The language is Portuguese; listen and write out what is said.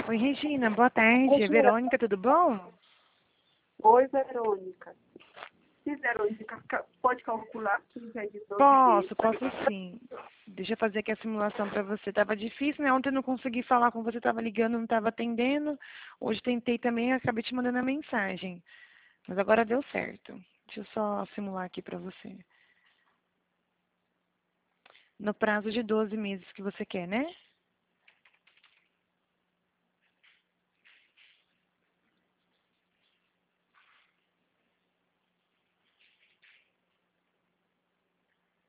Oi, Regina, boa tarde. É Regina, Verônica, tudo bom? oi, Verônica. Se Verônica pode calcular 15 vezes 12 vezes. Posso sim. Deixa eu fazer aqui a simulação para você. Tava difícil, né? Ontem eu não consegui falar com você, tava ligando, não tava atendendo. Hoje tentei também, acabei te mandando a mensagem. Mas agora deu certo. Deixa eu só simular aqui para você. No prazo de 12 meses que você quer, né?